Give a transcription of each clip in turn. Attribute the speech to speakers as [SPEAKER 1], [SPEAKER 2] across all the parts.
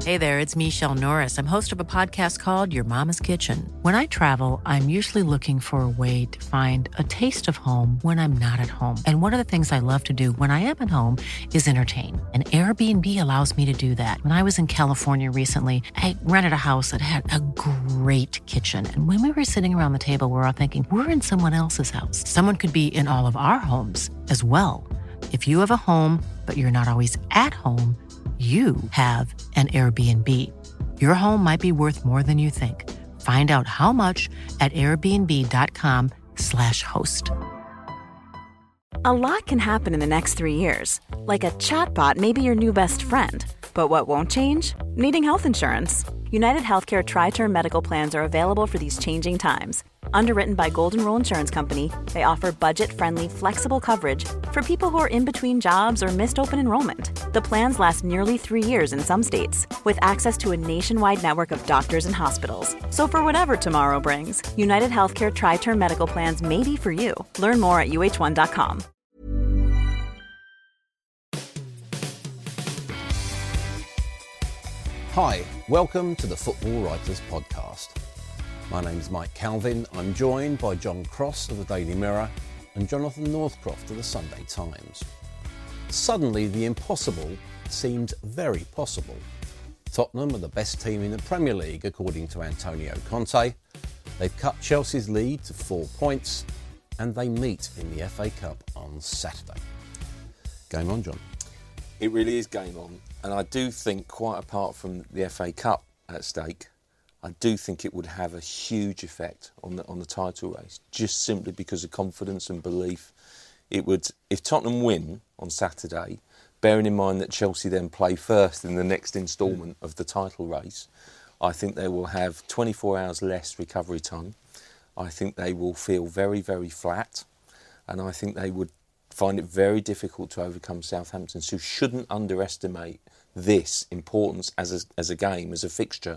[SPEAKER 1] Hey there, it's Michelle Norris. I'm host of a podcast called Your Mama's Kitchen. When I travel, I'm usually looking for a way to find a taste of home when I'm not at home. And one of the things I love to do when I am at home is entertain. And Airbnb allows me to do that. When I was in California recently, I rented a house that had a great kitchen. And when we were sitting around the table, we were all thinking, we're in someone else's house. Someone could be in all of our homes as well. If you have a home, but you're not always at home, you have an Airbnb. Your home might be worth more than you think. Find out how much at airbnb.com/host.
[SPEAKER 2] A lot can happen in the next 3 years. Like a chatbot may be your new best friend. But what won't change? Needing health insurance. United Healthcare Tri-Term Medical Plans are available for these changing times. Underwritten by Golden Rule Insurance Company, they offer budget-friendly, flexible coverage for people who are in between jobs or missed open enrollment. The plans last nearly 3 years in some states, with access to a nationwide network of doctors and hospitals. So for whatever tomorrow brings, United Healthcare Tri-Term Medical Plans may be for you. Learn more at uh1.com.
[SPEAKER 3] Hi, welcome to the Football Writers Podcast. My name's Mike Calvin. I'm joined by John Cross of the Daily Mirror and Jonathan Northcroft of the Sunday Times. Suddenly, the impossible seemed very possible. Tottenham are the best team in the Premier League, according to Antonio Conte. They've cut Chelsea's lead to 4 points, and they meet in the FA Cup on Saturday. Game on, John.
[SPEAKER 4] It really is game on, and I do think, quite apart from the FA Cup at stake, I do think it would have a huge effect on the title race, just simply because of confidence and belief. It would, if Tottenham win on Saturday, bearing in mind that Chelsea then play first in the next instalment of the title race, I think they will have 24 hours less recovery time. I think they will feel very, very flat, and I think they would find it very difficult to overcome Southampton, who shouldn't underestimate this importance as a game, as a fixture,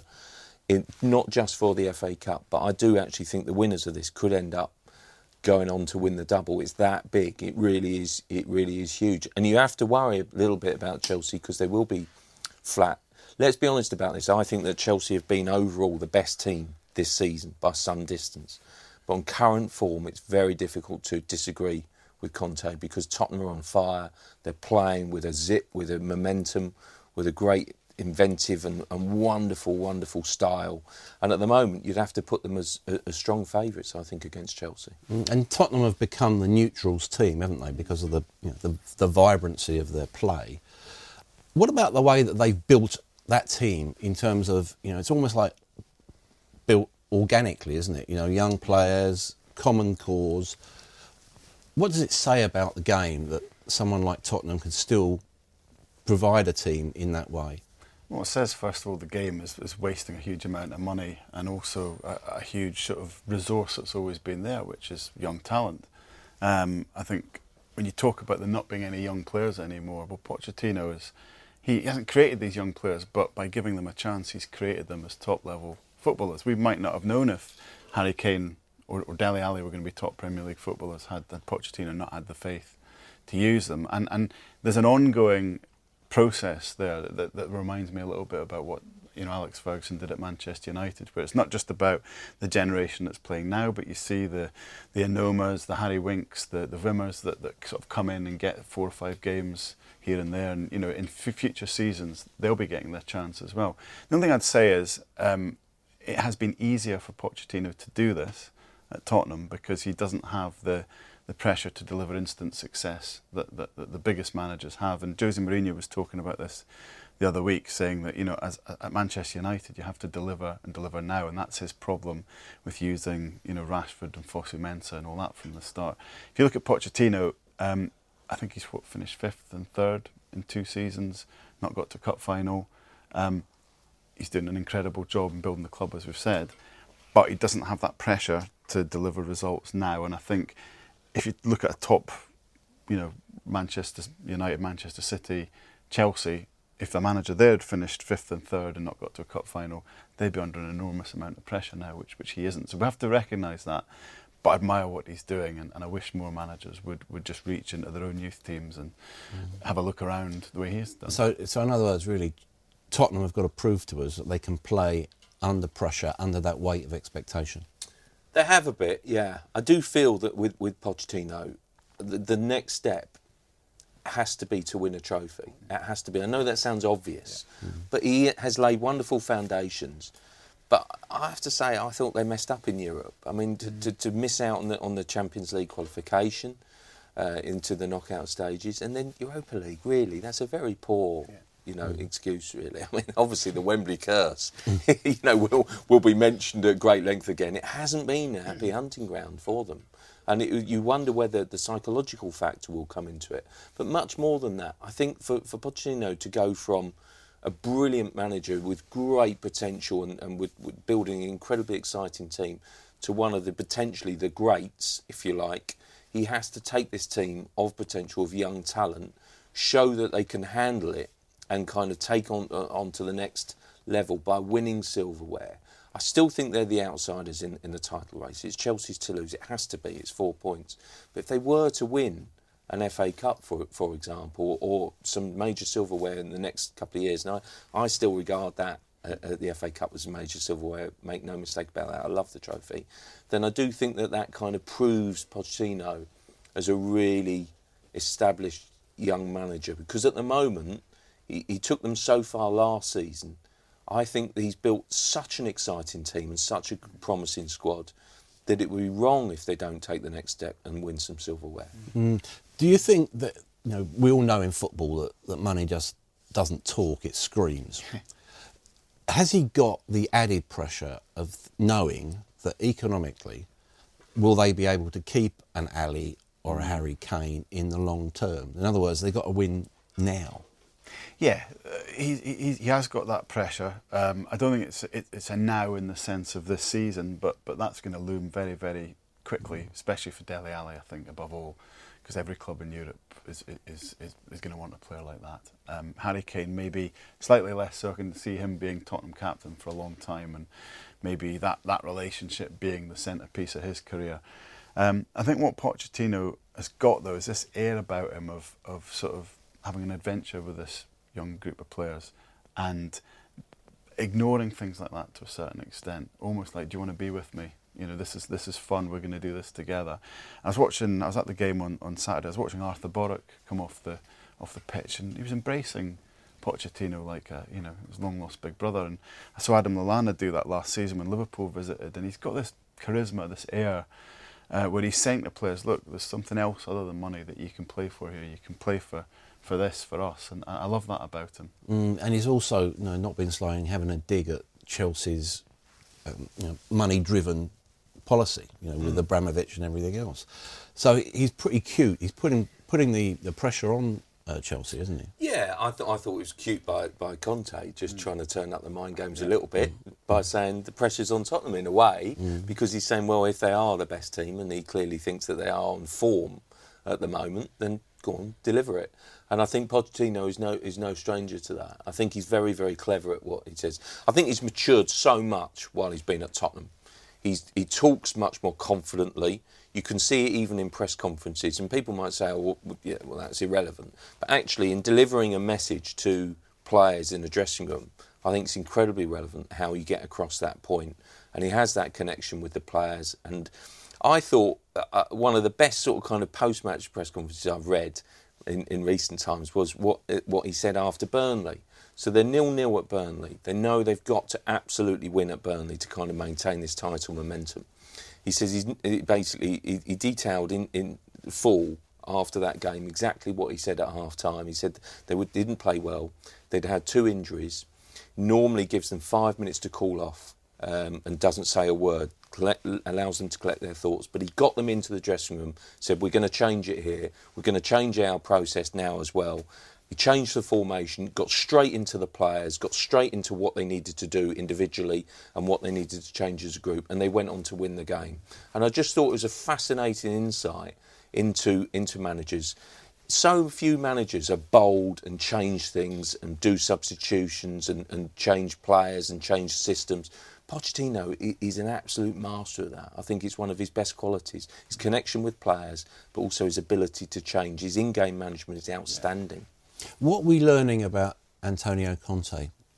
[SPEAKER 4] not just for the FA Cup, but I do actually think the winners of this could end up going on to win the double. It's that big. It really is huge. And you have to worry a little bit about Chelsea because they will be flat. Let's be honest about this. I think that Chelsea have been overall the best team this season by some distance. But on current form, it's very difficult to disagree with Conte because Tottenham are on fire. They're playing with a zip, with a momentum, with a great inventive and wonderful style, and at the moment you'd have to put them as strong favourites, I think, against Chelsea.
[SPEAKER 3] And Tottenham have become the neutrals team, haven't they, because of the vibrancy of their play. What about the way that they've built that team in terms of, it's almost like built organically, isn't it? Young players, common cause. What does it say about the game that someone like Tottenham can still provide a team in that way?
[SPEAKER 5] Well, it says, first of all, the game is wasting a huge amount of money and also a huge sort of resource that's always been there, which is young talent. I think when you talk about there not being any young players anymore, well, Pochettino he hasn't created these young players, but by giving them a chance, he's created them as top-level footballers. We might not have known if Harry Kane or Dele Alli were going to be top Premier League footballers had Pochettino not had the faith to use them. And there's an ongoing process there that reminds me a little bit about what Alex Ferguson did at Manchester United, where it's not just about the generation that's playing now, but you see the Anomas, the Harry Winks, the Wimmers that sort of come in and get 4 or 5 games here and there, and in future seasons they'll be getting their chance as well. The only thing I'd say is it has been easier for Pochettino to do this at Tottenham because he doesn't have the pressure to deliver instant success that the biggest managers have. And Jose Mourinho was talking about this the other week, saying that at Manchester United you have to deliver and deliver now, and that's his problem with using Rashford and Fosu-Mensah and all that from the start. If you look at Pochettino, I think he's finished 5th and 3rd in 2 seasons, not got to cup final. He's doing an incredible job in building the club, as we've said, but he doesn't have that pressure to deliver results now. And I think if you look at a top, Manchester United, Manchester City, Chelsea, if the manager there had finished 5th and 3rd and not got to a cup final, they'd be under an enormous amount of pressure now, which he isn't. So we have to recognise that. But I admire what he's doing, and I wish more managers would just reach into their own youth teams and have a look around the way he has done.
[SPEAKER 3] So in other words, really, Tottenham have got to prove to us that they can play under pressure, under that weight of expectation.
[SPEAKER 4] They have a bit, yeah. I do feel that with Pochettino, the next step has to be to win a trophy. It has to be. I know that sounds obvious, but he has laid wonderful foundations. But I have to say, I thought they messed up in Europe. I mean, to miss out on the Champions League qualification into the knockout stages, and then Europa League, really, that's a very poor... excuse, really. I mean, obviously the Wembley curse, will be mentioned at great length again. It hasn't been a happy hunting ground for them. And you wonder whether the psychological factor will come into it. But much more than that, I think for Pochettino to go from a brilliant manager with great potential and with building an incredibly exciting team to one of the potentially the greats, if you like, he has to take this team of potential, of young talent, show that they can handle it, and kind of take on to the next level by winning silverware. I still think they're the outsiders in the title race. It's Chelsea's to lose. It has to be. It's 4 points. But if they were to win an FA Cup, for example, or some major silverware in the next couple of years, and I still regard that the FA Cup as a major silverware, make no mistake about that, I love the trophy, then I do think that kind of proves Pochettino as a really established young manager. Because at the moment, he took them so far last season. I think he's built such an exciting team and such a promising squad that it would be wrong if they don't take the next step and win some silverware.
[SPEAKER 3] Do you think that, we all know in football that money just doesn't talk, it screams. Has he got the added pressure of knowing that economically, will they be able to keep an Ali or a Harry Kane in the long term? In other words, they've got to win now.
[SPEAKER 5] Yeah, he has got that pressure. I don't think it's a now in the sense of this season, but that's going to loom very, very quickly, especially for Dele Alli, I think, above all, because every club in Europe is going to want a player like that. Harry Kane, maybe slightly less so. I can see him being Tottenham captain for a long time, and maybe that relationship being the centrepiece of his career. I think what Pochettino has got, though, is this air about him of sort of having an adventure with this young group of players and ignoring things like that to a certain extent. Almost like, do you want to be with me? This is fun. We're going to do this together. I was at the game on Saturday. I was watching Arthur Borok come off the pitch, and he was embracing Pochettino like his long lost big brother. And I saw Adam Lallana do that last season when Liverpool visited, and he's got this charisma, this air, where he's saying to players, look, there's something else other than money that you can play for here. You can play for this, for us, and I love that about him.
[SPEAKER 3] And he's also not been sly in having a dig at Chelsea's money-driven policy, with Abramovich and everything else. So he's pretty cute. He's putting the pressure on Chelsea, isn't he?
[SPEAKER 4] Yeah, I thought it was cute by Conte, just trying to turn up the mind games a little bit by saying the pressure's on Tottenham in a way, because he's saying, well, if they are the best team, and he clearly thinks that they are on form at the moment, then go on, deliver it. And I think Pochettino is no stranger to that. I think he's very, very clever at what he says. I think he's matured so much while he's been at Tottenham. He talks much more confidently. You can see it even in press conferences. And people might say, well, that's irrelevant. But actually, in delivering a message to players in the dressing room, I think it's incredibly relevant how you get across that point. And he has that connection with the players. And I thought one of the best sort of kind of post-match press conferences I've read in recent times was what he said after Burnley. So they're 0-0 at Burnley. They know they've got to absolutely win at Burnley to kind of maintain this title momentum. He says he detailed in full after that game exactly what he said at half-time. He said they didn't play well. They'd had 2 injuries. Normally gives them 5 minutes to cool off and doesn't say a word. Allows them to collect their thoughts, but he got them into the dressing room, said, we're going to change it here, we're going to change our process now as well. He changed the formation, got straight into the players, got straight into what they needed to do individually and what they needed to change as a group, and they went on to win the game. And I just thought it was a fascinating insight into managers. So few managers are bold and change things and do substitutions and change players and change systems. Pochettino is an absolute master of that. I think it's one of his best qualities. His connection with players, but also his ability to change. His in-game management is outstanding.
[SPEAKER 3] What are we learning about Antonio Conte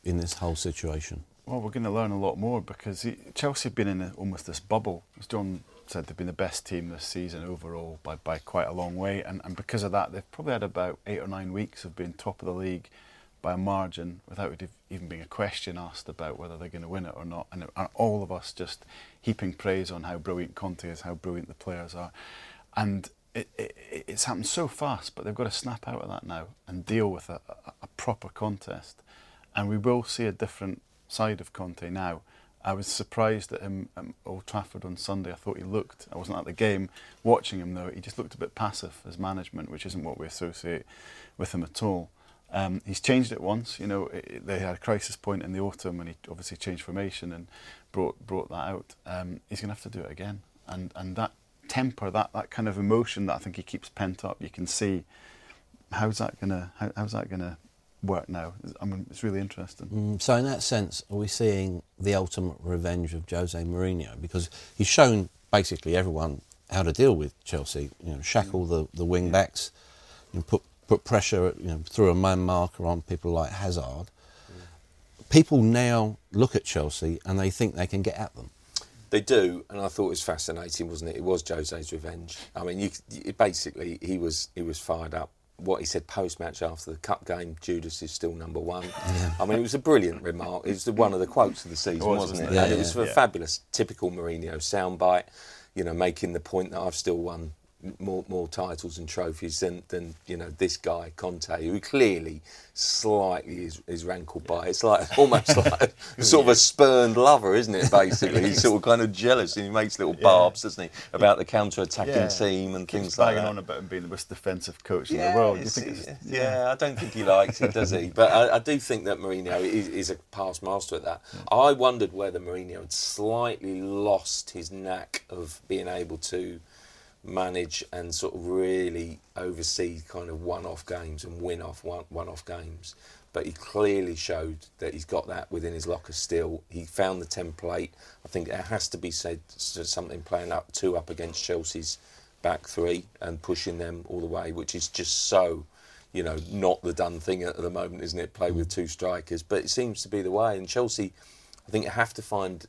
[SPEAKER 3] in this whole situation?
[SPEAKER 5] Well, we're going to learn a lot more because Chelsea have been in almost this bubble. As John said, they've been the best team this season overall by quite a long way. And because of that, they've probably had about 8 or 9 weeks of being top of the league by a margin without even being a question asked about whether they're going to win it or not. And all of us just heaping praise on how brilliant Conte is, how brilliant the players are. And it's happened so fast, but they've got to snap out of that now and deal with a proper contest. And we will see a different side of Conte now. I was surprised at him at Old Trafford on Sunday. I thought I wasn't at the game, watching him though, he just looked a bit passive as management, which isn't what we associate with him at all. He's changed it once, they had a crisis point in the autumn when he obviously changed formation and brought that out. He's going to have to do it again. And that temper, that kind of emotion that I think he keeps pent up, you can see how's that going to work now. I mean, it's really interesting.
[SPEAKER 3] So in that sense, are we seeing the ultimate revenge of Jose Mourinho? Because he's shown basically everyone how to deal with Chelsea. Shackle the wing backs, put pressure through a man marker on people like Hazard. People now look at Chelsea and they think they can get at them.
[SPEAKER 4] They do, and I thought it was fascinating, wasn't it? It was Jose's revenge. I mean, basically he was fired up. What he said post-match after the cup game, Judas is still number one. Yeah. I mean, it was a brilliant remark. It was one of the quotes of the season, wasn't it?
[SPEAKER 3] Yeah,
[SPEAKER 4] and it was a fabulous, typical Mourinho soundbite, making the point that I've still won more titles and trophies than this guy Conte, who clearly slightly is rankled by it. It's like almost like sort of a spurned lover, isn't it? Basically, he's sort of kind of jealous, and he makes little barbs, doesn't he, about the counter-attacking team and things like that.
[SPEAKER 5] Bagging on about him being the most defensive coach in the world.
[SPEAKER 4] I don't think he likes it, does he? But I do think that Mourinho is a past master at that. Yeah. I wondered whether Mourinho had slightly lost his knack of being able to manage and sort of really oversee kind of one-off games and win off one-off games. But he clearly showed that he's got that within his locker still. He found the template. I think it has to be said something playing up against Chelsea's back three and pushing them all the way, which is just so, not the done thing at the moment, isn't it? Play with two strikers. But it seems to be the way. And Chelsea, I think, have to find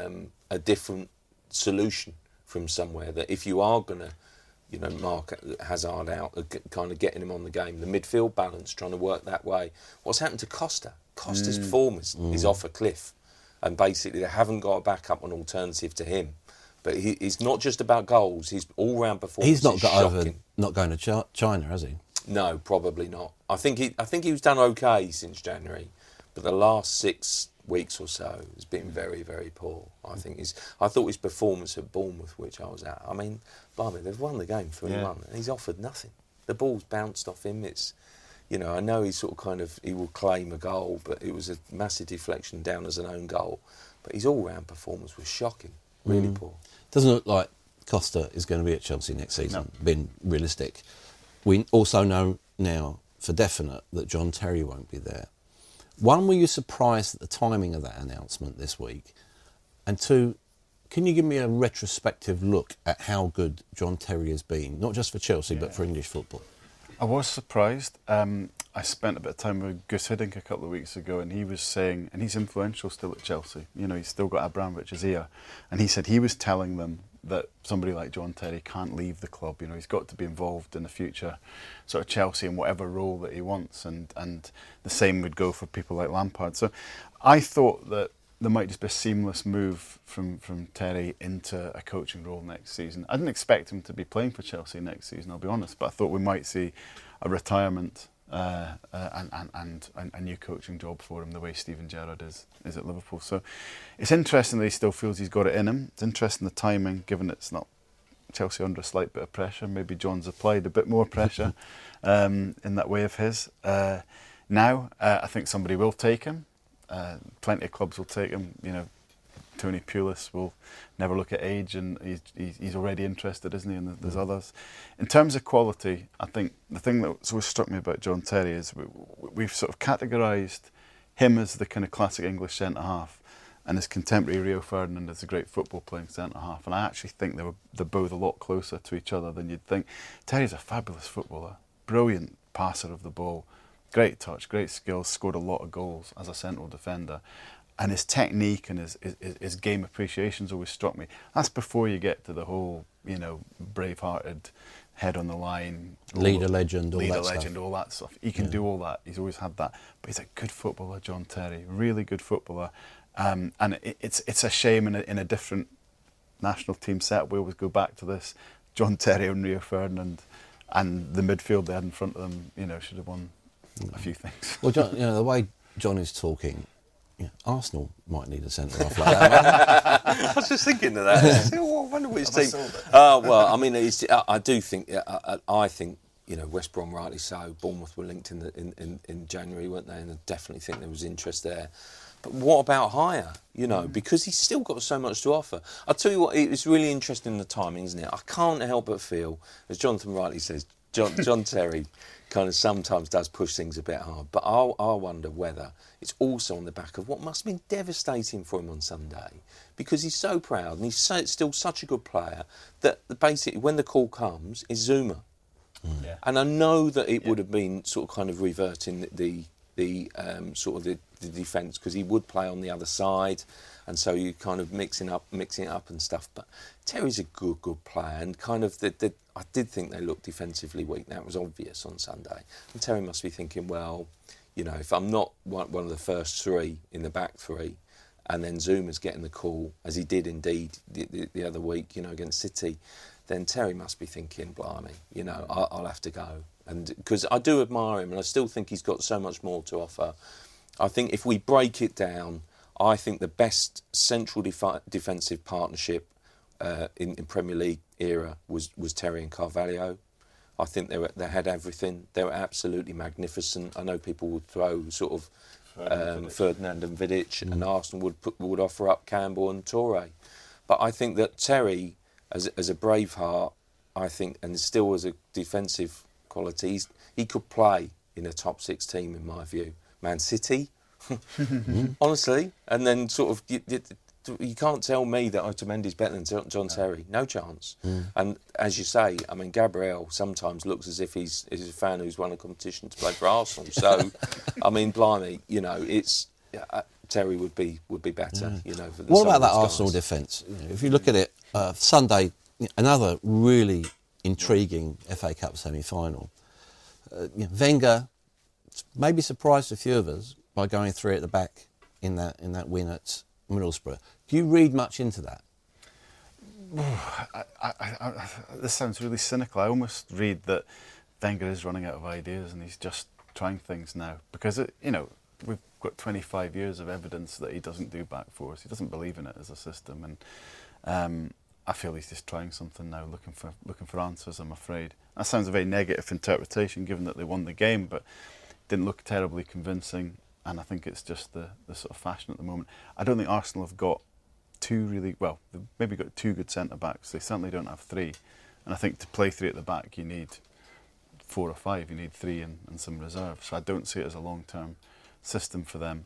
[SPEAKER 4] a different solution from somewhere, that if you are going to, mark Hazard out, kind of getting him on the game, the midfield balance, trying to work that way. What's happened to Costa? Costa's form is off a cliff, and basically they haven't got a backup, an alternative to him. But he's not just about goals; his all-round performance.
[SPEAKER 3] He's not not going to China, has he? No,
[SPEAKER 4] probably not. I think he was done okay since January, but the last 6 weeks or so has been very, very poor. I thought his performance at Bournemouth, which I was at, I mean, blimey, they've won the game 3-1 and he's offered nothing. The ball's bounced off him. It's, I know he's sort of he will claim a goal, but it was a massive deflection down as an own goal. But his all-round performance was shocking, really poor.
[SPEAKER 3] Doesn't look like Costa is going to be at Chelsea next season, being realistic. We also know now for definite that John Terry won't be there. One, were you surprised at the timing of that announcement this week? And two, can you give me a retrospective look at how good John Terry has been, not just for Chelsea, but for English football?
[SPEAKER 5] I was surprised. I spent a bit of time with Gus Hiddink a couple of weeks ago, and he was saying, and he's influential still at Chelsea, he's still got Abramovich's ear, and he said he was telling them that somebody like John Terry can't leave the club. He's got to be involved in the future sort of Chelsea in whatever role that he wants, and the same would go for people like Lampard. So I thought that there might just be a seamless move from Terry into a coaching role next season. I didn't expect him to be playing for Chelsea next season, I'll be honest, but I thought we might see a retirement and a new coaching job for him, the way Steven Gerrard is at Liverpool. So it's interesting that he still feels he's got it in him. It's interesting the timing, given it's not Chelsea under a slight bit of pressure. Maybe John's applied a bit more pressure in that way of his. Now, I think somebody will take him. Plenty of clubs will take him. Tony Pulis will never look at age, and he's already interested, isn't he? And there's others. In terms of quality, I think the thing that's always struck me about John Terry is we've sort of categorised him as the kind of classic English centre-half, and his contemporary Rio Ferdinand as a great football-playing centre-half. And I actually think they're both a lot closer to each other than you'd think. Terry's a fabulous footballer, brilliant passer of the ball, great touch, great skills, scored a lot of goals as a central defender. And his technique and his game appreciation's always struck me. That's before you get to the whole, brave-hearted, head on the line,
[SPEAKER 3] leader legend, all
[SPEAKER 5] that stuff. He can do all that. He's always had that. But he's a good footballer, John Terry. Really good footballer. And it's a shame in a different national team setup. We always go back to this. John Terry and Rio Ferdinand and the midfield they had in front of them, should have won a few things.
[SPEAKER 3] Well, John, the way John is talking, Arsenal might need a centre-half like that.
[SPEAKER 4] I was just thinking of that. I wonder which team. Well, I mean, I do think. I think West Brom, rightly so. Bournemouth were linked in January, weren't they? And I definitely think there was interest there. But what about higher? Because he's still got so much to offer. I'll tell you what, it's really interesting in the timing, isn't it? I can't help but feel, as Jonathan rightly says, John Terry kind of sometimes does push things a bit hard. But I wonder whether it's also on the back of what must have been devastating for him on Sunday, because he's so proud and he's still such a good player that basically when the call comes, it's Zuma. Yeah. And I know that it would have been sort of kind of reverting the defence, because he would play on the other side, and so you kind of mixing it up and stuff. But Terry's a good player, and kind of I did think they looked defensively weak. That was obvious on Sunday, and Terry must be thinking, well, if I'm not one of the first three in the back three, and then Zuma's getting the call, as he did indeed the other week, against City, then Terry must be thinking, blimey, I'll have to go. And because I do admire him, and I still think he's got so much more to offer. I think if we break it down, I think the best central defensive partnership in Premier League era was Terry and Carvalho. I think they had everything. They were absolutely magnificent. I know people would throw sort of Ferdinand and Vidic, and Arsenal would offer up Campbell and Toure. But I think that Terry, as a Braveheart, I think, and still as a defensive qualities, he could play in a top six team, in my view. Man City, honestly, and then sort of you can't tell me that Otamendi's better than John Terry. No chance. And as you say, I mean, Gabriel sometimes looks as if he's a fan who's won a competition to play for Arsenal. So, I mean, blimey, it's Terry would be better. For
[SPEAKER 3] what about that Arsenal defence? If you look at it, Sunday, another really intriguing FA Cup semi-final. Wenger maybe surprised a few of us by going 3 at the back in that win at Middlesbrough. Do you read much into that?
[SPEAKER 5] This sounds really cynical. I almost read that Wenger is running out of ideas and he's just trying things now, because we've got 25 years of evidence that he doesn't do back fours. He doesn't believe in it as a system, and I feel he's just trying something now, looking for answers, I'm afraid. That sounds a very negative interpretation, given that they won the game, but didn't look terribly convincing, and I think it's just the sort of fashion at the moment. I don't think Arsenal have got they've maybe got 2 good centre-backs. They certainly don't have 3. And I think to play 3 at the back, you need 4 or 5. You need 3 and some reserve. So I don't see it as a long-term system for them.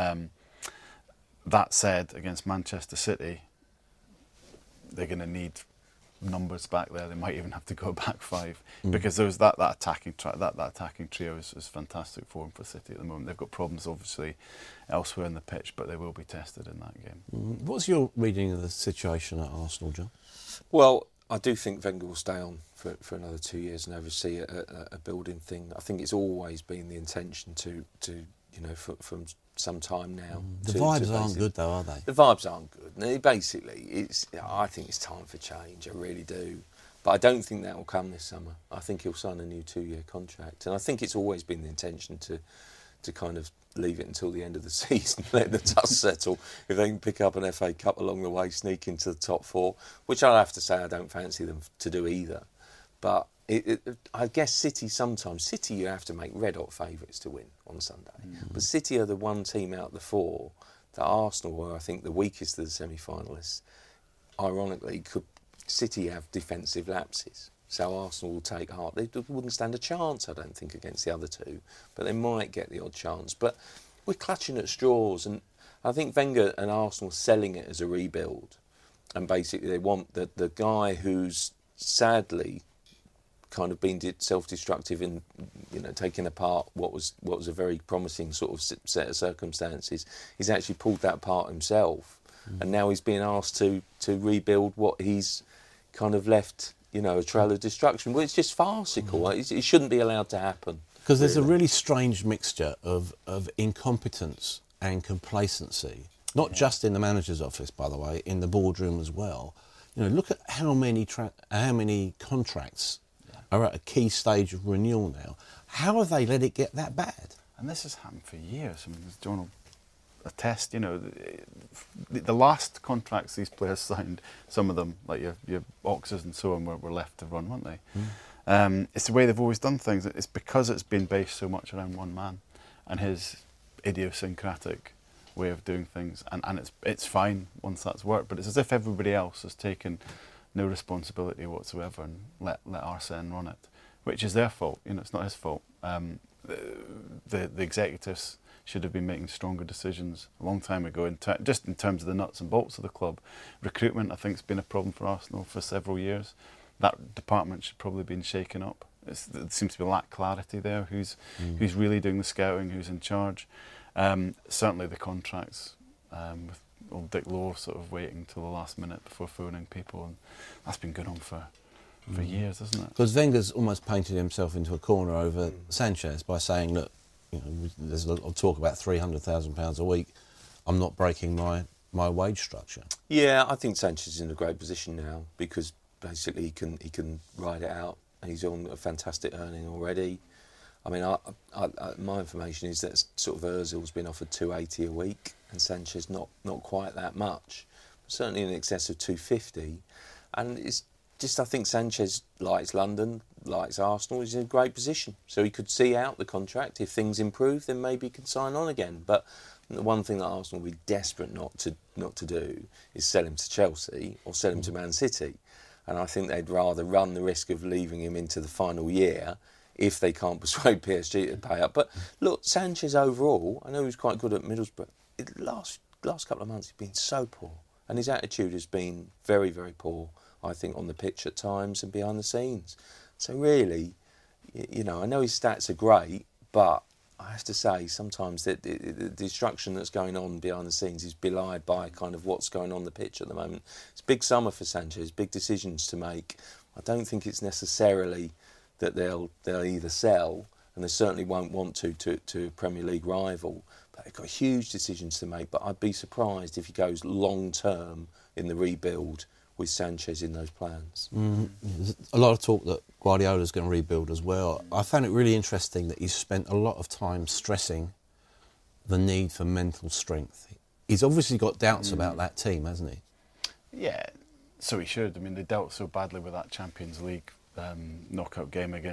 [SPEAKER 5] That said, against Manchester City, they're going to need numbers back there. They might even have to go back 5 because there's that attacking trio is fantastic for them for City at the moment. They've got problems obviously elsewhere in the pitch, but they will be tested in that game.
[SPEAKER 3] What's your reading of the situation at Arsenal, John?
[SPEAKER 4] Well, I do think Wenger will stay on for another 2 years and oversee a building thing. I think it's always been the intention to from some time now.
[SPEAKER 3] The vibes aren't good though, are they?
[SPEAKER 4] The vibes aren't good. Basically, I think it's time for change. I really do. But I don't think that will come this summer. I think he'll sign a new 2-year contract. And I think it's always been the intention to kind of leave it until the end of the season, let the dust settle. If they can pick up an FA Cup along the way, sneak into the top 4, which I'll have to say I don't fancy them to do either. But I guess City you have to make red-hot favourites to win on Sunday. But City are the one team out of the 4 that Arsenal were, I think, the weakest of the semi-finalists. Ironically, could City have defensive lapses? So Arsenal will take heart. They wouldn't stand a chance, I don't think, against the other 2. But they might get the odd chance. But we're clutching at straws. And I think Wenger and Arsenal are selling it as a rebuild. And basically they want the guy who's sadly kind of been self-destructive in, taking apart what was a very promising sort of set of circumstances. He's actually pulled that apart himself, and now he's being asked to rebuild what he's kind of left, a trail of destruction. Well, it's just farcical. It shouldn't be allowed to happen.
[SPEAKER 3] Because there's a really strange mixture of incompetence and complacency, not just in the manager's office, by the way, in the boardroom as well. Look at how many contracts are at a key stage of renewal now. How have they let it get that bad?
[SPEAKER 5] And this has happened for years. I mean, as John will attest, the last contracts these players signed, some of them, like your Oxes and so on, were left to run, weren't they? It's the way they've always done things. It's because it's been based so much around one man and his idiosyncratic way of doing things, and it's fine once that's worked, but it's as if everybody else has taken no responsibility whatsoever and let Arsene run it, which is their fault. It's not his fault. The executives should have been making stronger decisions a long time ago, just in terms of the nuts and bolts of the club. Recruitment, I think, has been a problem for Arsenal for several years. That department should probably have been shaken up. There seems to be a lack of clarity there. Who's really doing the scouting? Who's in charge? Certainly the contracts, with old Dick Lowe sort of waiting till the last minute before phoning people, and that's been going on for years, hasn't it?
[SPEAKER 3] Because Wenger's almost painted himself into a corner over Sanchez by saying, look, there's a lot of talk about £300,000 a week. I'm not breaking my wage structure.
[SPEAKER 4] Yeah, I think Sanchez is in a great position now because basically he can ride it out. He's on a fantastic earning already. I mean, my information is that sort of Ozil's been offered £280 a week, and Sanchez not quite that much, certainly in excess of £250. And it's just, I think Sanchez likes London, likes Arsenal. He's in a great position, so he could see out the contract. If things improve, then maybe he can sign on again. But the one thing that Arsenal will be desperate not to do is sell him to Chelsea or sell him to Man City. And I think they'd rather run the risk of leaving him into the final year if they can't persuade PSG to pay up. But look, Sanchez overall, I know he was quite good at Middlesbrough. The last couple of months he's been so poor, and his attitude has been very, very poor, I think, on the pitch at times and behind the scenes. So really, I know his stats are great, but I have to say sometimes the destruction that's going on behind the scenes is belied by kind of what's going on the pitch at the moment. It's a big summer for Sanchez, big decisions to make. I don't think it's necessarily that they'll either sell, and they certainly won't want to a Premier League rival, but they've got huge decisions to make. But I'd be surprised if he goes long term in the rebuild with Sanchez in those plans.
[SPEAKER 3] There's a lot of talk that Guardiola's going to rebuild as well. I found it really interesting that he's spent a lot of time stressing the need for mental strength. He's obviously got doubts about that team, hasn't he?
[SPEAKER 5] Yeah, so he should. I mean, they dealt so badly with that Champions League knockout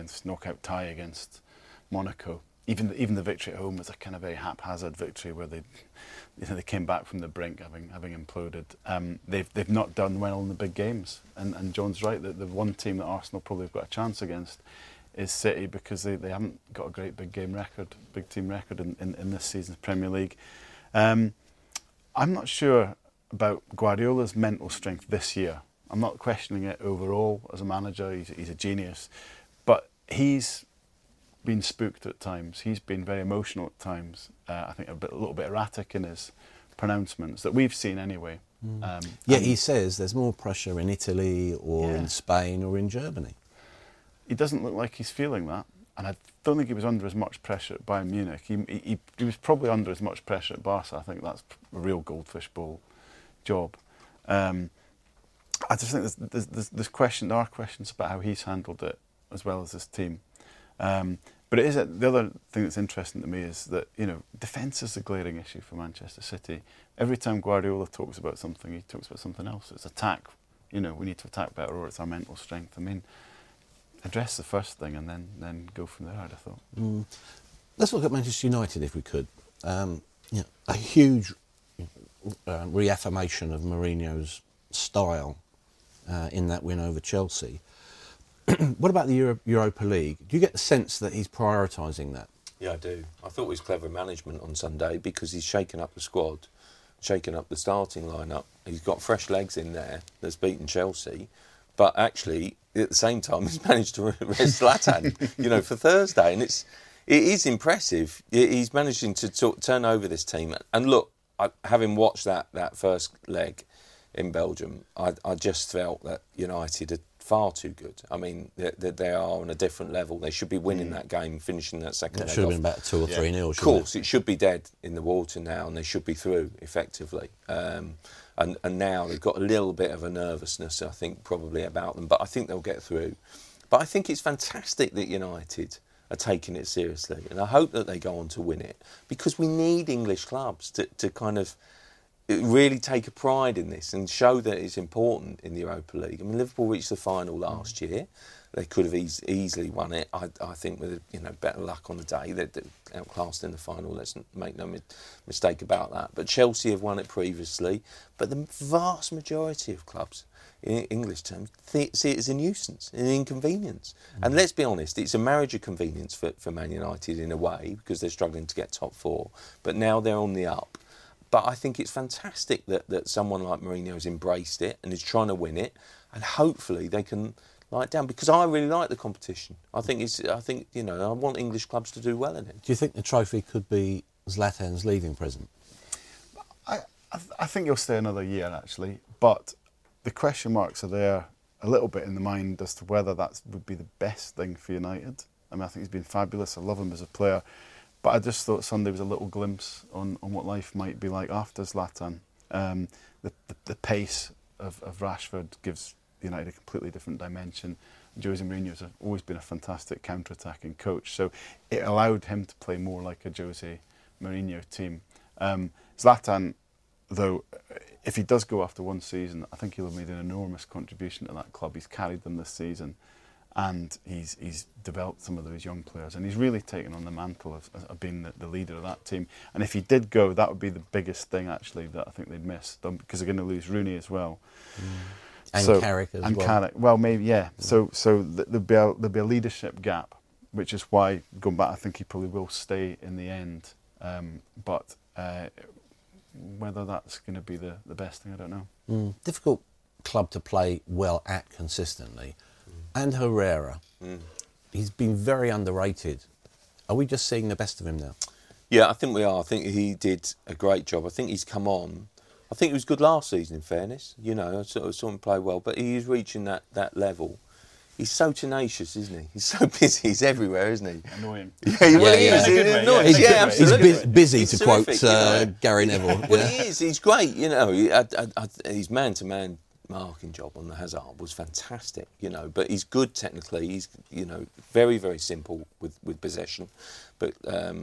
[SPEAKER 5] tie against Monaco. Even the victory at home was a kind of very haphazard victory where they came back from the brink having imploded. They've not done well in the big games, and John's right that the one team that Arsenal probably have got a chance against is City, because they haven't got a great big team record in this season's Premier League. I'm not sure about Guardiola's mental strength this year. I'm not questioning it overall as a manager. He's a genius, but he's been spooked at times. He's been very emotional at times. I think a little bit erratic in his pronouncements that we've seen anyway.
[SPEAKER 3] He says there's more pressure in Italy or in Spain or in Germany.
[SPEAKER 5] He doesn't look like he's feeling that, and I don't think he was under as much pressure at Bayern Munich. He was probably under as much pressure at Barca. I think that's a real goldfish bowl job. I just think there are questions about how he's handled it as well as his team. But it is the other thing that's interesting to me is that defence is a glaring issue for Manchester City. Every time Guardiola talks about something, he talks about something else. It's attack. We need to attack better, or it's our mental strength. I mean, address the first thing and then go from there, I'd have thought.
[SPEAKER 3] Let's look at Manchester United if we could. A huge reaffirmation of Mourinho's style in that win over Chelsea. What about the Europa League? Do you get the sense that he's prioritising that?
[SPEAKER 4] Yeah, I do. I thought it was clever management on Sunday because he's shaken up the squad, shaken up the starting lineup. He's got fresh legs in there that's beaten Chelsea. but actually at the same time he's managed to rest Zlatan, for Thursday, and it is impressive. He's managing to turn over this team. And look, having watched that first leg in Belgium, I just felt that United are far too good. I mean, they are on a different level. They should be winning that game, finishing that second leg.
[SPEAKER 3] It should have been about 2 or 3-0.
[SPEAKER 4] Of course, it should be dead in the water now, and they should be through effectively. And now they've got a little bit of a nervousness, I think, probably about them. But I think they'll get through. But I think it's fantastic that United are taking it seriously, and I hope that they go on to win it, because we need English clubs to kind of really take a pride in this and show that it's important in the Europa League. I mean, Liverpool reached the final last year. They could have easily won it. I think with better luck on the day, they're outclassed in the final. Let's make no mistake about that. But Chelsea have won it previously. But the vast majority of clubs, in English terms, see it as a nuisance, an inconvenience. And let's be honest, it's a marriage of convenience for Man United in a way, because they're struggling to get top 4. But now they're on the up. But I think it's fantastic that someone like Mourinho has embraced it and is trying to win it, and hopefully they can lie it down, because I really like the competition. I want English clubs to do well in it.
[SPEAKER 3] Do you think the trophy could be Zlatan's leaving present?
[SPEAKER 5] I think he'll stay another year, actually, but the question marks are there a little bit in the mind as to whether that would be the best thing for United. I mean, I think he's been fabulous. I love him as a player. But I just thought Sunday was a little glimpse on what life might be like after Zlatan. The pace of Rashford gives United a completely different dimension. Jose Mourinho's always been a fantastic counter-attacking coach, so it allowed him to play more like a Jose Mourinho team. Zlatan, though, if he does go after one season, I think he'll have made an enormous contribution to that club. He's carried them this season, and he's developed some of those young players, and he's really taken on the mantle of being the leader of that team. And if he did go, that would be the biggest thing, actually, that I think they'd miss, because they're going to lose Rooney as well.
[SPEAKER 3] And Carrick as well.
[SPEAKER 5] Carrick, well, maybe, yeah. So there'll be a leadership gap, which is why, going back, I think he probably will stay in the end. But whether that's going to be the best thing, I don't know.
[SPEAKER 3] Difficult club to play well at consistently. And Herrera, he's been very underrated. Are we just seeing the best of him now?
[SPEAKER 4] Yeah, I think we are. I think he did a great job. I think he's come on. I think he was good last season, in fairness. I saw him play well, but he is reaching that level. He's so tenacious, isn't he? He's so busy. He everywhere, isn't he?
[SPEAKER 5] Annoying.
[SPEAKER 4] Yeah, he really is. He's annoying. Yeah, absolutely.
[SPEAKER 3] He's busy,
[SPEAKER 4] he's
[SPEAKER 3] to
[SPEAKER 4] terrific,
[SPEAKER 3] quote Gary Neville.
[SPEAKER 4] Well, he is. He's great. His man-to-man marking job on the Hazard was fantastic. But he's good technically. He's very, very simple with possession, but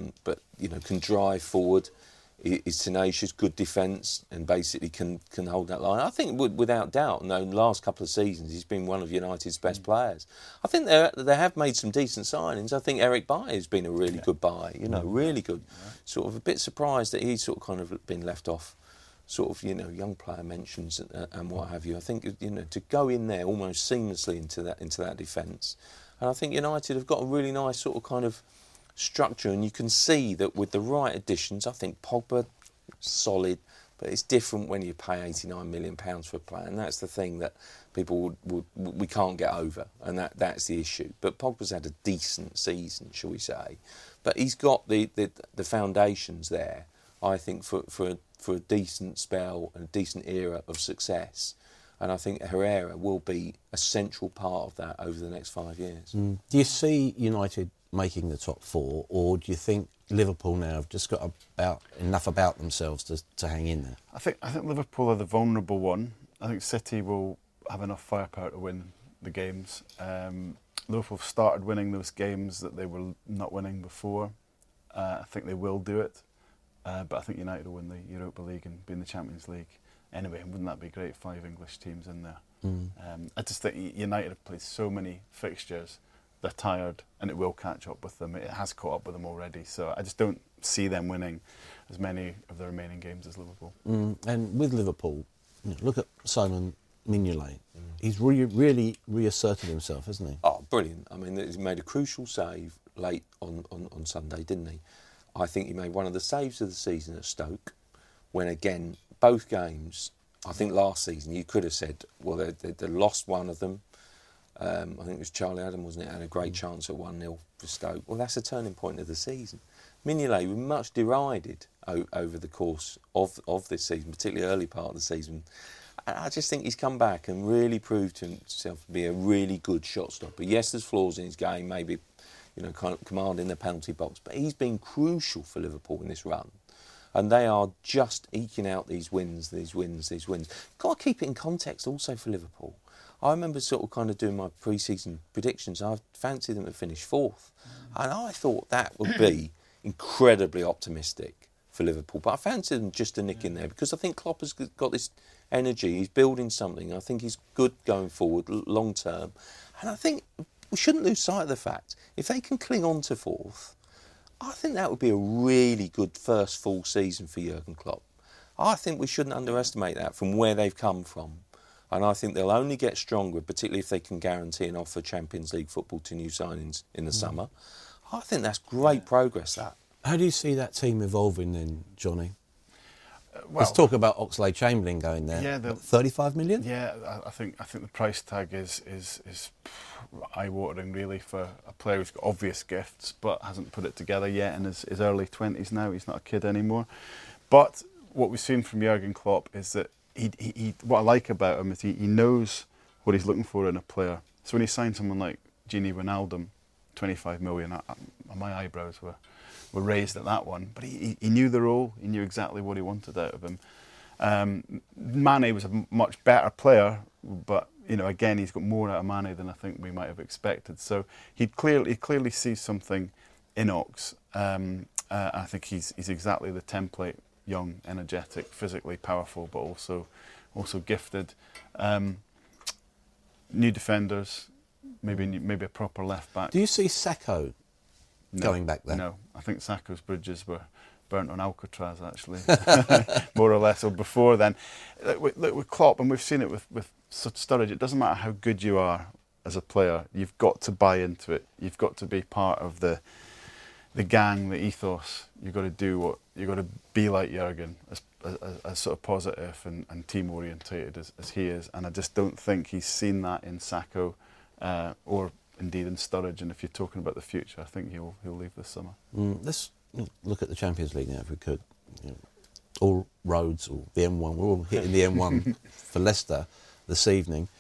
[SPEAKER 4] can drive forward. He's tenacious, good defence, and basically can hold that line. I think, without doubt, in the last couple of seasons, he's been one of United's best players. I think they have made some decent signings. I think Eric Bailly has been a really good buy. Really good. Sort of a bit surprised that he's sort of kind of been left off. Sort of, young player mentions and what have you. I think to go in there almost seamlessly into that defence, and I think United have got a really nice sort of kind of structure, and you can see that with the right additions. I think Pogba, solid, but it's different when you pay £89 million for a player, and that's the thing that people we can't get over, and that's the issue. But Pogba's had a decent season, shall we say, but he's got the foundations there, I think, for a decent spell and a decent era of success. And I think Herrera will be a central part of that over the next 5 years.
[SPEAKER 3] Do you see United making the top 4, or do you think Liverpool now have just got enough about themselves to hang in there? I
[SPEAKER 5] think Liverpool are the vulnerable one. I think City will have enough firepower to win the games. Liverpool started winning those games that they were not winning before. I think they will do it. But I think United will win the Europa League and be in the Champions League. Anyway, wouldn't that be great? 5 English teams in there. I just think United have played so many fixtures. They're tired, and it will catch up with them. It has caught up with them already. So I just don't see them winning as many of the remaining games as Liverpool.
[SPEAKER 3] And with Liverpool, look at Simon Mignolet. He's really reasserted himself, hasn't he?
[SPEAKER 4] Oh, brilliant. I mean, he made a crucial save late on Sunday, didn't he? I think he made one of the saves of the season at Stoke, when, again, both games, I think last season you could have said, well, they lost one of them. I think it was Charlie Adam, wasn't it? Had a great chance at 1-0 for Stoke. Well, that's a turning point of the season. Mignolet was much derided over the course of this season, particularly early part of the season. I just think he's come back and really proved himself to be a really good shot stopper. Yes, there's flaws in his game, maybe, kind of commanding the penalty box, but he's been crucial for Liverpool in this run. And they are just eking out these wins. Got to keep it in context also for Liverpool. I remember sort of kind of doing my pre-season predictions. I fancied them to finish 4th. And I thought that would be incredibly optimistic for Liverpool. But I fancied them just to nick in there because I think Klopp has got this energy. He's building something. I think he's good going forward, long term. And I think we shouldn't lose sight of the fact, if they can cling on to 4th, I think that would be a really good first full season for Jurgen Klopp. I think we shouldn't underestimate that from where they've come from. And I think they'll only get stronger, particularly if they can guarantee and offer Champions League football to new signings in the summer. I think that's great progress, that.
[SPEAKER 3] How do you see that team evolving then, Johnny? Let's talk about Oxlade-Chamberlain going there.
[SPEAKER 5] Yeah,
[SPEAKER 3] 35 million?
[SPEAKER 5] Yeah, I think the price tag is eye-watering really for a player who's got obvious gifts but hasn't put it together yet in his early 20s now. He's not a kid anymore. But what we've seen from Jurgen Klopp is that he what I like about him is he knows what he's looking for in a player. So when he signed someone like Gini Wijnaldum, 25 million, my eyebrows were raised at that one. But he knew the role, he knew exactly what he wanted out of him. Mane was a much better player, but again, he's got more out of Mane than I think we might have expected. So he clearly sees something in Ox. I think he's exactly the template. Young, energetic, physically powerful, but also gifted. New defenders, maybe a proper left back.
[SPEAKER 3] Do you see Sakho going back there?
[SPEAKER 5] No, I think Sakho's bridges were burnt on Alcatraz actually, more or less, or before then. Look with Klopp, and we've seen it with Sturridge. It doesn't matter how good you are as a player, you've got to buy into it. You've got to be part of the gang, the ethos. You've got to be like Jurgen, as sort of positive and team orientated as he is. And I just don't think he's seen that in Sakho or indeed in Sturridge. And if you're talking about the future, I think he'll leave this summer.
[SPEAKER 3] Let's look at the Champions League now, if we could. All roads, or the M1, we're all hitting the M1 for Leicester this evening.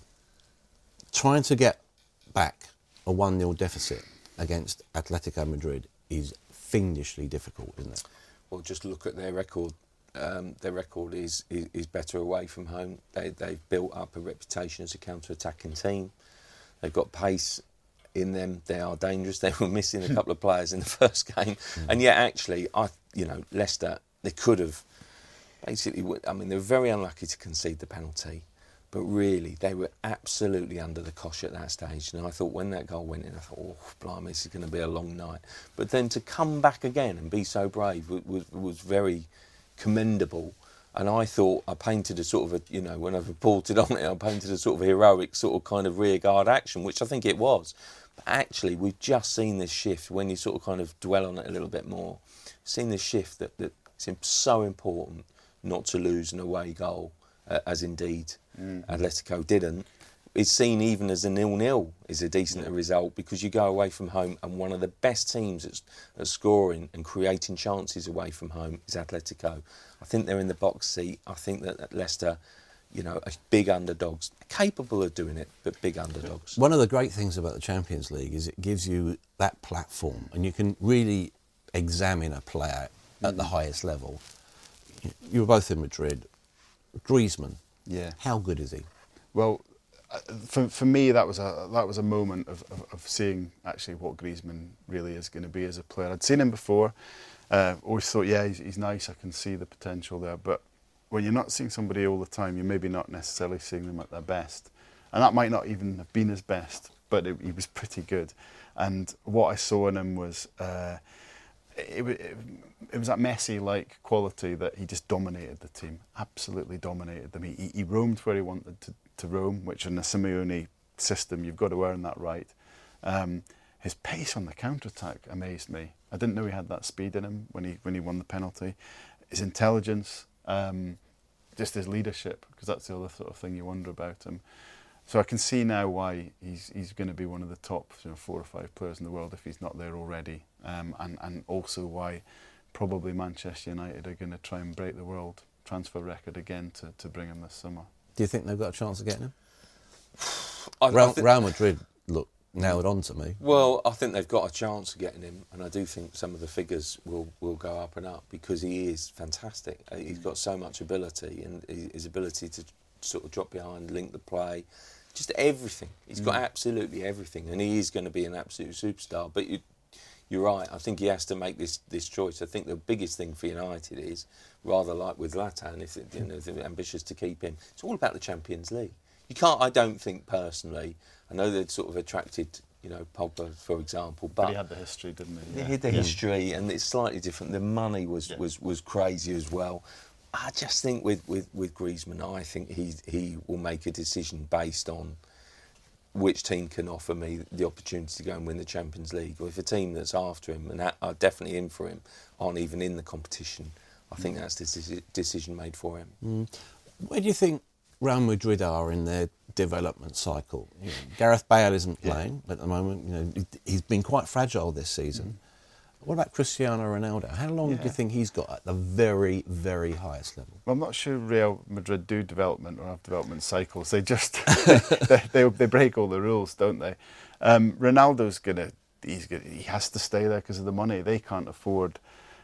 [SPEAKER 3] Trying to get back a 1-0 deficit against Atletico Madrid is fiendishly difficult, isn't it?
[SPEAKER 4] Well, just look at their record. Their record is better away from home. They've built up a reputation as a counter-attacking team. They've got pace in them. They are dangerous. They were missing a couple of players in the first game. And yet, actually, Leicester, they could have basically... they were very unlucky to concede the penalty. But really, they were absolutely under the cosh at that stage. And I thought when that goal went in, I thought, oh, blimey, this is going to be a long night. But then to come back again and be so brave was very commendable. And I thought I painted a sort of when I've reported on it, I painted a sort of heroic sort of kind of rearguard action, which I think it was. But actually, we've just seen this shift when you sort of kind of dwell on it a little bit more. Seen this shift that seems so important not to lose an away goal, as indeed Atletico didn't. It's seen even as a 0-0 is a decent result because you go away from home and one of the best teams at scoring and creating chances away from home is Atletico. I think they're in the box seat. I think that Leicester, are big underdogs, capable of doing it, but big underdogs.
[SPEAKER 3] One of the great things about the Champions League is it gives you that platform and you can really examine a player at the highest level. You were both in Madrid. Griezmann, how good is he?
[SPEAKER 5] Well, for me, that was a moment of seeing actually what Griezmann really is going to be as a player. I'd seen him before, always thought, he's nice, I can see the potential there. But when you're not seeing somebody all the time, you're maybe not necessarily seeing them at their best. And that might not even have been his best, but he was pretty good. And what I saw in him was... It was that Messi-like quality that he just dominated the team, absolutely dominated them. He roamed where he wanted to roam, which in a Simeone system, you've got to earn that right. His pace on the counter-attack amazed me. I didn't know he had that speed in him when he won the penalty. His intelligence, just his leadership, because that's the other sort of thing you wonder about him. So I can see now why he's going to be one of the top 4 or 5 players in the world if he's not there already, and also why probably Manchester United are going to try and break the world transfer record again to bring him this summer.
[SPEAKER 3] Do you think they've got a chance of getting him?
[SPEAKER 4] Real
[SPEAKER 3] Madrid look nailed on to me.
[SPEAKER 4] Well, I think they've got a chance of getting him, and I do think some of the figures will go up and up because he is fantastic. He's got so much ability, and his ability to sort of drop behind, link the play, just everything. He's got absolutely everything, and he is going to be an absolute superstar. But you're right. I think he has to make this choice. I think the biggest thing for United is, rather like with Zlatan, if they're ambitious to keep him, it's all about the Champions League. You can't. I don't think personally. I know they'd sort of attracted, Pogba, for example, but
[SPEAKER 5] he had the history, didn't he?
[SPEAKER 4] He had the history, and it's slightly different. The money was crazy as well. I just think with Griezmann, I think he will make a decision based on which team can offer me the opportunity to go and win the Champions League. Or if a team that's after him and are definitely in for him aren't even in the competition, I think that's the decision made for him.
[SPEAKER 3] Where do you think Real Madrid are in their development cycle? Gareth Bale isn't playing at the moment. He's been quite fragile this season. What about Cristiano Ronaldo? How long do you think he's got at the very, very highest level?
[SPEAKER 5] Well, I'm not sure Real Madrid do development or have development cycles. They just they break all the rules, don't they? Ronaldo's he has to stay there because of the money. They can't afford,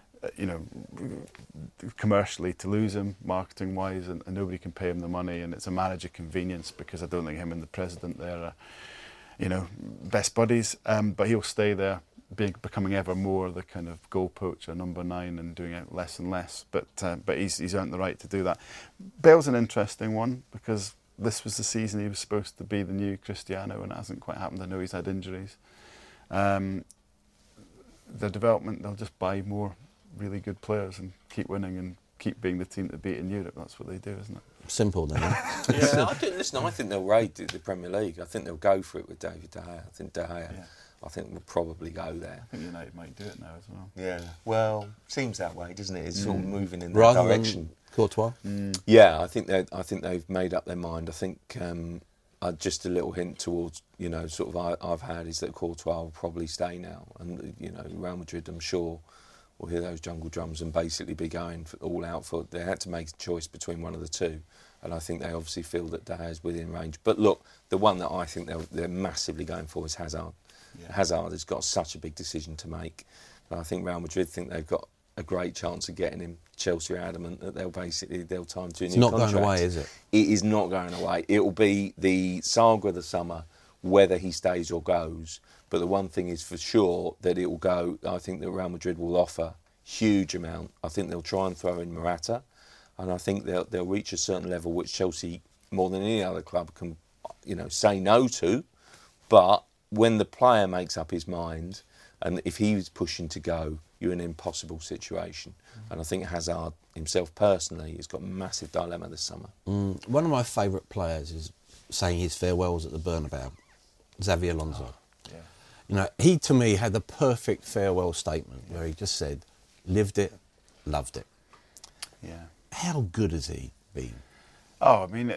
[SPEAKER 5] commercially to lose him, marketing wise, and nobody can pay him the money. And it's a manager convenience because I don't think him and the president there are, best buddies. But he'll stay there, becoming ever more the kind of goal poacher, number 9, and doing it less and less. But he's earned the right to do that. Bale's an interesting one because this was the season he was supposed to be the new Cristiano, and it hasn't quite happened. I know he's had injuries. The development, they'll just buy more really good players and keep winning and keep being the team to beat in Europe. That's what they do, isn't it?
[SPEAKER 3] Simple, then.
[SPEAKER 4] Yeah, I think they'll raid the Premier League. I think they'll go for it with David De Gea. I think De Gea, I think will probably go there.
[SPEAKER 5] I think United might do it now as well.
[SPEAKER 4] Yeah, well, seems that way, doesn't it? It's sort of moving in that
[SPEAKER 3] Rather
[SPEAKER 4] direction.
[SPEAKER 3] Than Courtois?
[SPEAKER 4] Yeah, I think they've made up their mind. I think just a little hint towards, sort of I've had is that Courtois will probably stay now, and Real Madrid, I'm sure, will hear those jungle drums and basically be going all out for. They had to make a choice between one of the two, and I think they obviously feel that De Gea is within range. But look, the one that I think they're massively going for is Hazard. Yeah. Hazard has got such a big decision to make, and I think Real Madrid think they've got a great chance of getting him. Chelsea are adamant that they'll time to a new contract.
[SPEAKER 3] It's not going away, is it?
[SPEAKER 4] It is not going away. It will be the saga of the summer, whether he stays or goes. But the one thing is for sure that it will go. I think that Real Madrid will offer huge amount. I think they'll try and throw in Morata, and I think they'll reach a certain level which Chelsea, more than any other club, can say no to. But when the player makes up his mind, and if he was pushing to go, you're in an impossible situation. And I think Hazard himself personally has got a massive dilemma this summer.
[SPEAKER 3] One of my favourite players is saying his farewells at the Bernabeu, Xabi Alonso. He to me had the perfect farewell statement where he just said, lived it, loved it.
[SPEAKER 5] Yeah.
[SPEAKER 3] How good has he been?
[SPEAKER 5] Oh, I mean,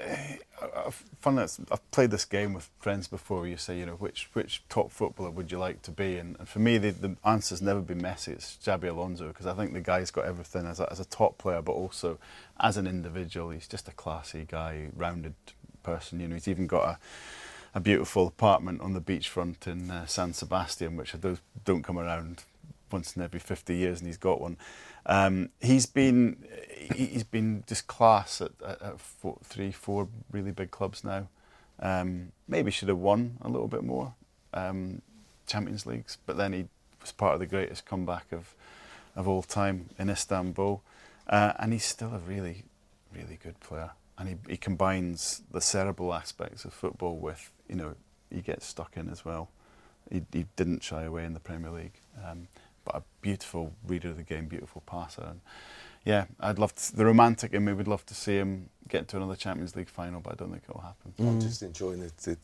[SPEAKER 5] I've played this game with friends before where you say, which top footballer would you like to be? And for me, the answer's never been Messi. It's Xabi Alonso, because I think the guy's got everything as a top player, but also as an individual. He's just a classy guy, rounded person. He's even got a beautiful apartment on the beachfront in San Sebastian, which those don't come around once in every 50 years, and he's got one. He's been just class at 3-4 really big clubs now. Maybe should have won a little bit more Champions Leagues, but then he was part of the greatest comeback of all time in Istanbul, and he's still a really, really good player. And he combines the cerebral aspects of football with, he gets stuck in as well. He didn't shy away in the Premier League. But a beautiful reader of the game, beautiful passer. And yeah, I'd love to, the romantic in me would love to see him get to another Champions League final, but I don't think it'll happen.
[SPEAKER 4] I'm just enjoying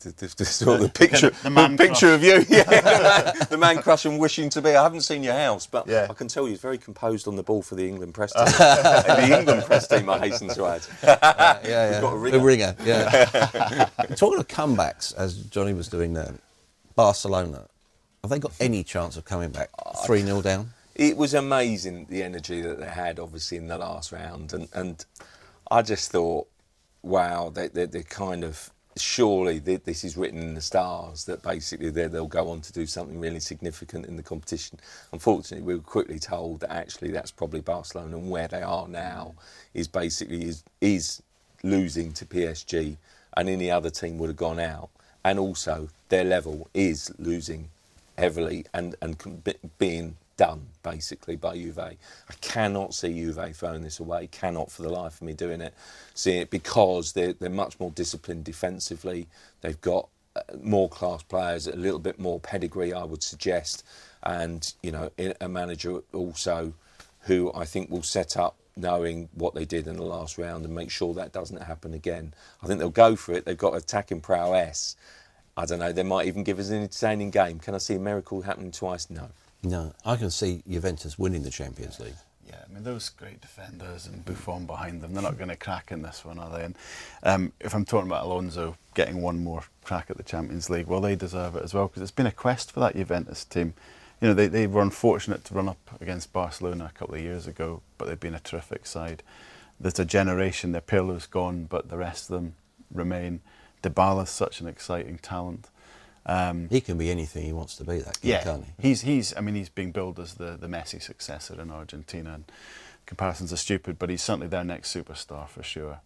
[SPEAKER 4] the picture,
[SPEAKER 5] the man
[SPEAKER 4] picture of you, yeah, the man crush and wishing to be. I haven't seen your house, but
[SPEAKER 5] Yeah.
[SPEAKER 4] I can tell he's very composed on the ball for the England press team. The England press team, I hasten to add.
[SPEAKER 3] Yeah.
[SPEAKER 4] We've got a
[SPEAKER 3] The
[SPEAKER 4] ringer.
[SPEAKER 3] ringer, yeah. Talking of comebacks, as Johnny was doing there, Barcelona, have they got any chance of coming back 3-0 down?
[SPEAKER 4] It was amazing, the energy that they had, obviously, in the last round. And I just thought, wow, they're kind of, surely this is written in the stars, that basically they'll go on to do something really significant in the competition. Unfortunately, we were quickly told that actually that's probably Barcelona, and where they are now is basically is losing to PSG, and any other team would have gone out. And also, their level is losing heavily and being done basically by Juve. I cannot see Juve throwing this away, cannot for the life of me doing it. See it because they're much more disciplined defensively. They've got more class players, a little bit more pedigree, I would suggest, and you know, a manager also who I think will set up knowing what they did in the last round and make sure that doesn't happen again. I think they'll go for it. They've got attacking prowess. I don't know, they might even give us an entertaining game. Can I see a miracle happening twice? No.
[SPEAKER 3] No, I can see Juventus winning the Champions League.
[SPEAKER 5] Yeah, I mean, those great defenders and Buffon behind them, they're not going to crack in this one, are they? And if I'm talking about Alonso getting one more crack at the Champions League, well, they deserve it as well, because it's been a quest for that Juventus team. You know, they were unfortunate to run up against Barcelona a couple of years ago, but they've been a terrific side. There's a generation, their Pirlo's gone, but the rest of them remain. Dybala's such an exciting talent.
[SPEAKER 3] He can be anything he wants to be, that kid, can't he?
[SPEAKER 5] He's being billed as the Messi successor in Argentina, and comparisons are stupid, but he's certainly their next superstar for sure.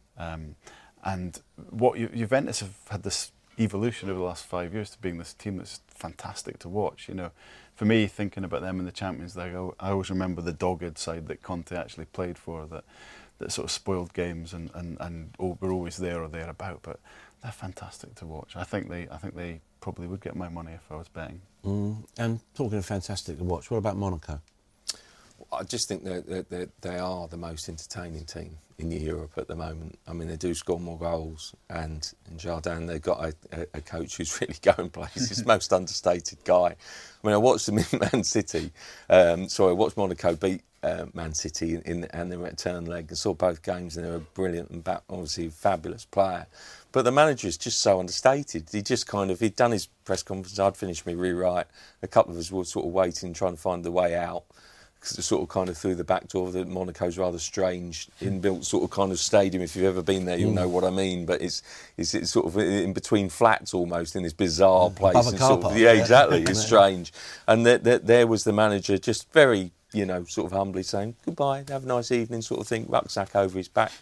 [SPEAKER 5] And what Juventus have had this evolution over the last 5 years to being this team that's fantastic to watch. You know, for me, thinking about them in the Champions League, I always remember the dogged side that Conte actually played for, that sort of spoiled games and were always there or thereabout. But they're fantastic to watch. I think they probably would get my money if I was betting.
[SPEAKER 3] And talking of fantastic to watch, what about Monaco?
[SPEAKER 4] I just think that they are the most entertaining team in Europe at the moment. I mean, they do score more goals, and in Jardin they've got a coach who's really going places. Most understated guy. I mean, I watched them in Man City. I watched Monaco beat Man City and the return leg, and saw both games, and they were brilliant and obviously a fabulous player. But the manager is just so understated. He'd done his press conference, I'd finished my rewrite. A couple of us were sort of waiting, trying to find the way out. Because sort of kind of through the back door. Monaco's rather strange, inbuilt sort of kind of stadium. If you've ever been there, you'll know what I mean. But it's sort of in between flats almost, in this bizarre place.
[SPEAKER 3] Above a car park.
[SPEAKER 4] Yeah, exactly. It's strange. And there was the manager, just very, you know, sort of humbly saying goodbye, have a nice evening, sort of thing. Rucksack over his back,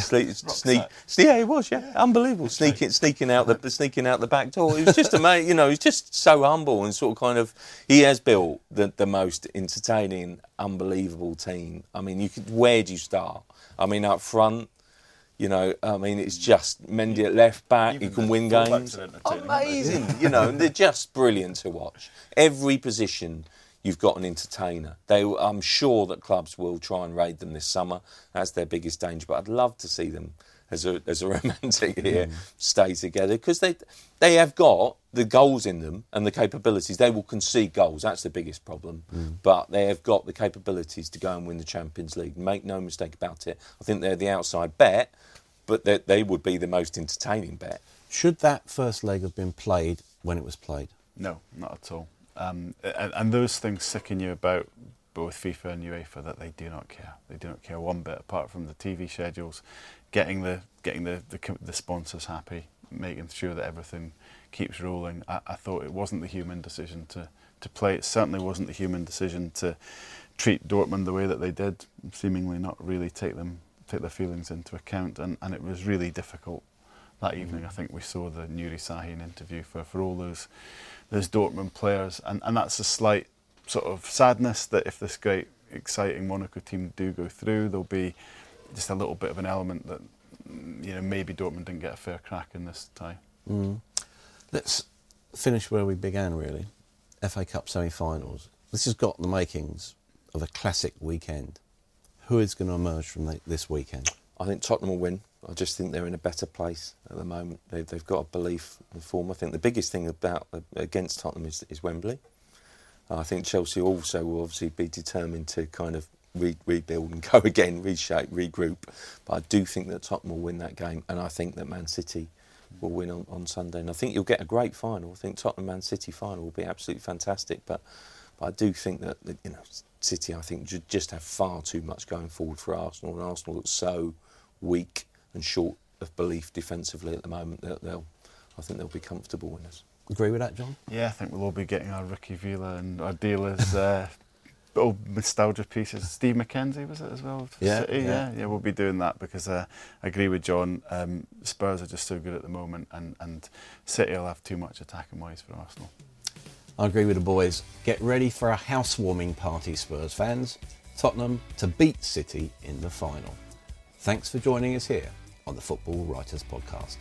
[SPEAKER 4] yeah, it was, yeah, unbelievable. Sneaking out the back door. It was just amazing. You know, he's just so humble and sort of kind of. He has built the most entertaining, unbelievable team. I mean, where do you start? I mean, up front. You know, I mean, it's just Mendy at left back. You can win games. Amazing. You know, and they're just brilliant to watch. Every position. You've got an entertainer. I'm sure that clubs will try and raid them this summer. That's their biggest danger. But I'd love to see them as a romantic here stay together, because they have got the goals in them and the capabilities. They will concede goals. That's the biggest problem. But they have got the capabilities to go and win the Champions League. Make no mistake about it. I think they're the outside bet, but they would be the most entertaining bet.
[SPEAKER 3] Should that first leg have been played when it was played?
[SPEAKER 5] No, not at all. And those things sicken you about both FIFA and UEFA, that they do not care. They do not care one bit, apart from the TV schedules, getting the sponsors happy, making sure that everything keeps rolling. I thought it wasn't the human decision to play. It certainly wasn't the human decision to treat Dortmund the way that they did, seemingly not really take their feelings into account. And it was really difficult that evening. I think we saw the Nuri Sahin interview for all those Dortmund players, and that's a slight sort of sadness that if this great, exciting Monaco team do go through, there'll be just a little bit of an element that, you know, maybe Dortmund didn't get a fair crack in this tie.
[SPEAKER 3] Let's finish where we began, really. FA Cup semi-finals. This has got the makings of a classic weekend. who is going to emerge from this weekend?
[SPEAKER 4] I think Tottenham will win. I just think they're in a better place at the moment. They've got a belief in form. I think the biggest thing against Tottenham is Wembley. I think Chelsea also will obviously be determined to kind of rebuild and go again, reshape, regroup. But I do think that Tottenham will win that game, and I think that Man City will win on Sunday. And I think you'll get a great final. I think Tottenham-Man City final will be absolutely fantastic. But I do think that City, I think, just have far too much going forward for Arsenal, and Arsenal looks so weak and short of belief defensively at the moment that I think they'll be comfortable winners.
[SPEAKER 3] Agree with that, John?
[SPEAKER 5] Yeah, I think we'll all be getting our Ricky Villa and our dealers old nostalgia pieces. Steve McKenzie, was it as well?
[SPEAKER 3] City?
[SPEAKER 5] Yeah, we'll be doing that because I agree with John. Spurs are just so good at the moment, and City will have too much attacking wise for Arsenal.
[SPEAKER 3] I agree with the boys. Get ready for a housewarming party, Spurs fans. Tottenham to beat City in the final. Thanks for joining us here on the Football Writers Podcast.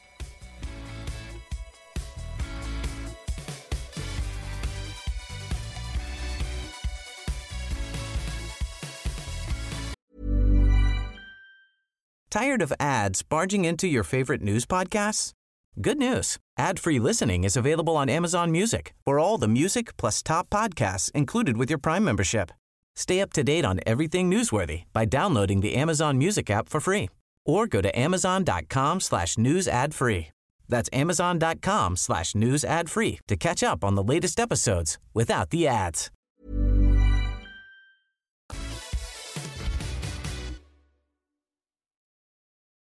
[SPEAKER 6] Tired of ads barging into your favorite news podcasts? Good news. Ad-free listening is available on Amazon Music for all the music plus top podcasts included with your Prime membership. Stay up to date on everything newsworthy by downloading the Amazon Music app for free or go to amazon.com/news ad free. That's amazon.com/news ad free to catch up on the latest episodes without the ads.